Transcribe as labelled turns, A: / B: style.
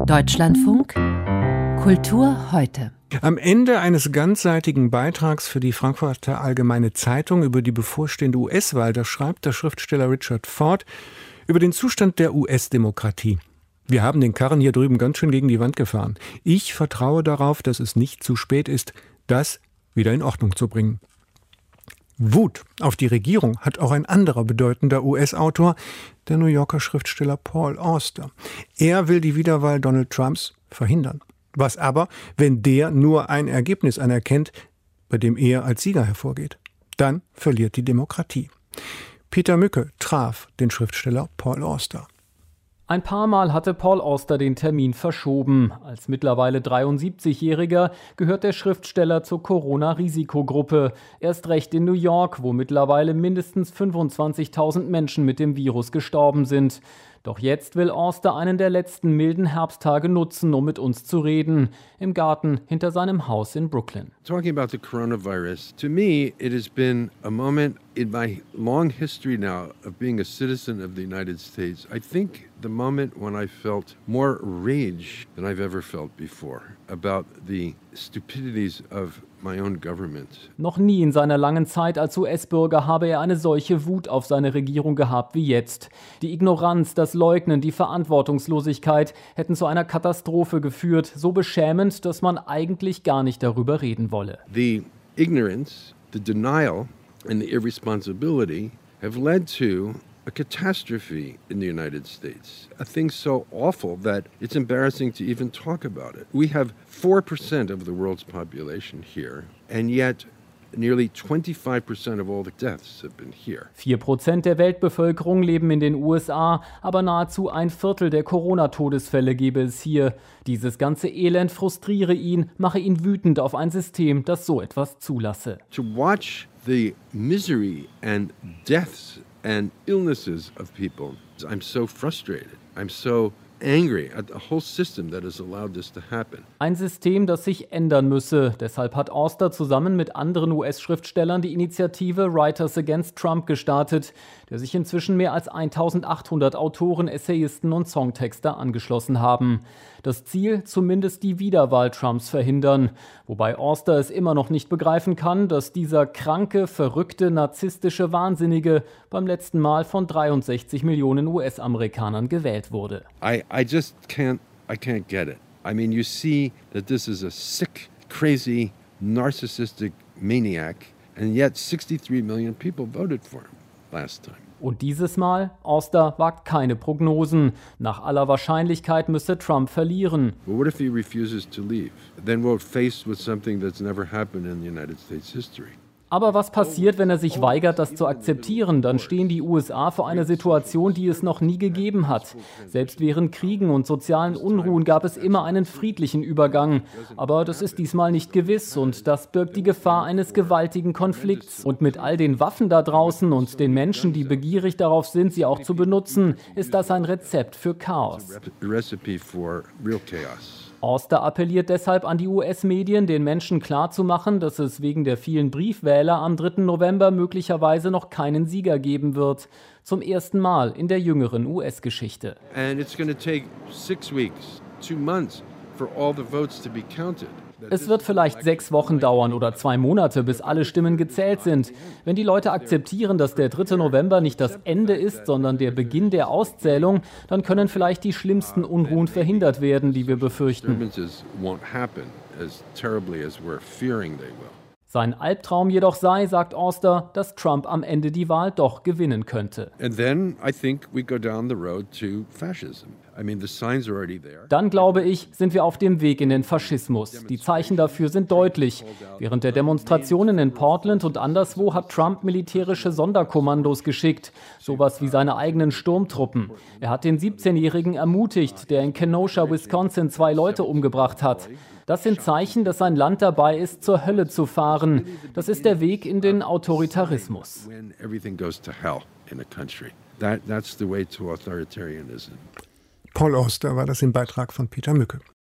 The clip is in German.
A: Deutschlandfunk Kultur heute.
B: Am Ende eines ganzseitigen Beitrags für die Frankfurter Allgemeine Zeitung über die bevorstehende US-Wahl, da schreibt der Schriftsteller Richard Ford über den Zustand der US-Demokratie. Wir haben den Karren hier drüben ganz schön gegen die Wand gefahren. Ich vertraue darauf, dass es nicht zu spät ist, das wieder in Ordnung zu bringen. Wut auf die Regierung hat auch ein anderer bedeutender US-Autor, der New Yorker Schriftsteller Paul Auster. Er will die Wiederwahl Donald Trumps verhindern. Was aber, wenn der nur ein Ergebnis anerkennt, bei dem er als Sieger hervorgeht? Dann verliert die Demokratie. Peter Mücke traf den Schriftsteller Paul Auster.
C: Ein paar Mal hatte Paul Auster den Termin verschoben. Als mittlerweile 73-Jähriger gehört der Schriftsteller zur Corona-Risikogruppe. Erst recht in New York, wo mittlerweile mindestens 25.000 Menschen mit dem Virus gestorben sind. Doch jetzt will Auster einen der letzten milden Herbsttage nutzen, um mit uns zu reden. Im Garten hinter seinem Haus in Brooklyn.
D: Talking about the coronavirus, to me it has been a moment in my long history now of being a citizen of the United States. I think the moment when I felt more rage than I've ever felt before about the stupidities of my own government.
C: Noch nie in seiner langen Zeit als US-Bürger habe er eine solche Wut auf seine Regierung gehabt wie jetzt. Die Ignoranz, das Leugnen, die Verantwortungslosigkeit hätten zu einer Katastrophe geführt, so beschämend, dass man eigentlich gar nicht darüber reden wolle.
D: The ignorance, the denial and the irresponsibility have led to a catastrophe in the United States. A thing so awful that it's embarrassing to even talk about it. We have 4% of the world's population here, and yet nearly 25% of all the deaths have been here.
C: 4% der Weltbevölkerung leben in den USA, aber nahezu ein Viertel der Corona-Todesfälle gebe es hier. Dieses ganze Elend frustriere ihn, mache ihn wütend auf ein System, das so etwas zulasse.
D: To watch the misery and deaths and illnesses of people, I'm so frustrated. I'm so angry at the whole system that has allowed this to happen.
C: Ein System, das sich ändern müsse. Deshalb hat Auster zusammen mit anderen US-Schriftstellern die Initiative Writers Against Trump gestartet, der sich inzwischen mehr als 1800 Autoren, Essayisten und Songtexter angeschlossen haben. Das Ziel, zumindest die Wiederwahl Trumps verhindern. Wobei Auster es immer noch nicht begreifen kann, dass dieser kranke, verrückte, narzisstische Wahnsinnige beim letzten Mal von 63 Millionen US-Amerikanern gewählt wurde.
D: I just can't get it. I mean, you see that this is a sick, crazy, narcissistic maniac, and yet 63 million people voted for him last time.
C: Und dieses Mal, Auster wagt keine Prognosen. Nach aller Wahrscheinlichkeit müsse Trump verlieren.
D: But what if he refuses to leave? Then we're faced with something that's never happened in the United States history.
C: Aber was passiert, wenn er sich weigert, das zu akzeptieren? Dann stehen die USA vor einer Situation, die es noch nie gegeben hat. Selbst während Kriegen und sozialen Unruhen gab es immer einen friedlichen Übergang. Aber das ist diesmal nicht gewiss und das birgt die Gefahr eines gewaltigen Konflikts. Und mit all den Waffen da draußen und den Menschen, die begierig darauf sind, sie auch zu benutzen, ist das ein Rezept für Chaos. Auster appelliert deshalb an die US-Medien, den Menschen klarzumachen, dass es wegen der vielen Briefwähler am 3. November möglicherweise noch keinen Sieger geben wird. Zum ersten Mal in der jüngeren US-Geschichte.
D: And it's going to take 6 weeks, 2 months for all the votes to be counted.
C: Es wird vielleicht 6 Wochen dauern oder 2 Monate, bis alle Stimmen gezählt sind. Wenn die Leute akzeptieren, dass der 3. November nicht das Ende ist, sondern der Beginn der Auszählung, dann können vielleicht die schlimmsten Unruhen verhindert werden, die wir befürchten. Sein Albtraum jedoch sei, sagt Auster, dass Trump am Ende die Wahl doch gewinnen könnte. Dann, glaube ich, sind wir auf dem Weg in den Faschismus. Die Zeichen dafür sind deutlich. Während der Demonstrationen in Portland und anderswo hat Trump militärische Sonderkommandos geschickt, sowas wie seine eigenen Sturmtruppen. Er hat den 17-Jährigen ermutigt, der in Kenosha, Wisconsin 2 Leute umgebracht hat. Das sind Zeichen, dass sein Land dabei ist, zur Hölle zu fahren. Das ist der Weg in den Autoritarismus.
B: Paul Auster war das im Beitrag von Peter Mücke.